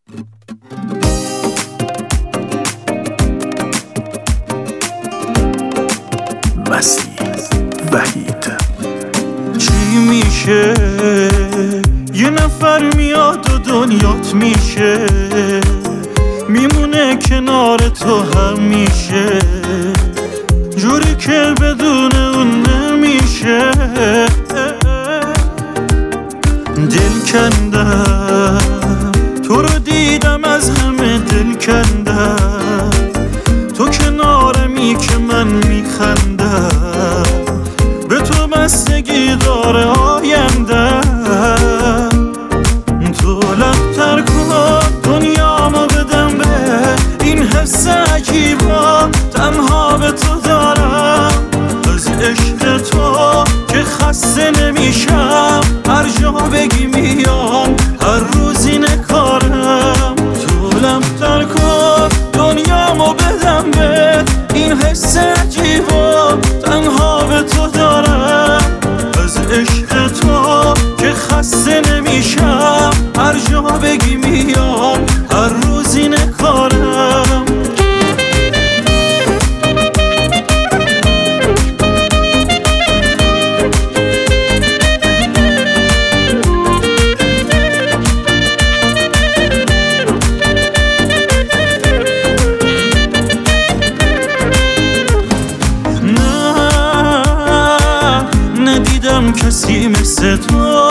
مسیح وحید. چی میشه یه نفر میاد و دنیات میشه، میمونه کنار تو همیشه، جوری که بدون اون نمیشه. دل کندم تو رو دیدم، از همه دل کندم، تو کنارمی که من میخندم، به تو بستگی داره آیندم. تو لبتر کن دنیامو بدم به این حس عجیبا، تنها به تو دارم، از عشق تو که خسته نمیشم، هر جا بگی میام، هر روز اینه کارم. تو لبتر کن دنیامو بدم به این حس عجیبا، تنها به تو دارم، از عشق تو که خسته نمیشم، هر جا بگی میام، هر روز اینه کارم. ندیدم کسی مثل تو،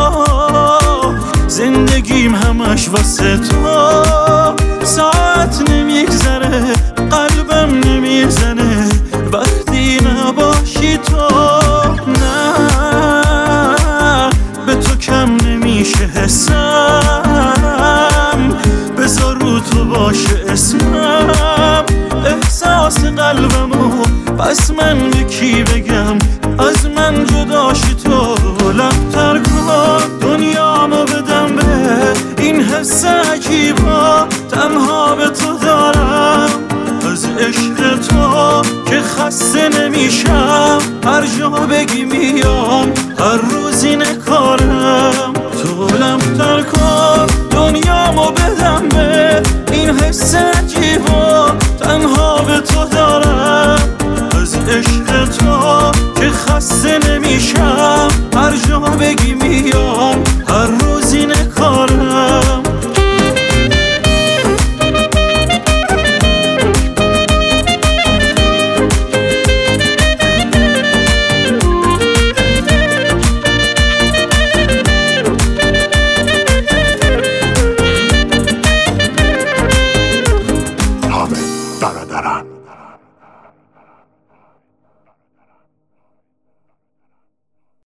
زندگیم همش واسه تو، ساعت نمیگذره قلبم نمیزنه وقتی نباشی تو. نه به تو کم نمیشه حسم، بذار رو تو باشه اسمم، احساس قلبمو پس من به کی بگم، از من جداشی تو. لبتر کن دنیامو بدم به این حس عجیبا، تنها به تو دارم، از عشق تو که خسته نمیشم، هر جا بگی میام، هر روز اینه کارم. تو لبتر کن دنیامو بدم به این حس عجیبا، تنها به تو دارم، از عشق تو که خسته نمیشم، هر جا بگی میام، هر روز اینه کارم. برادران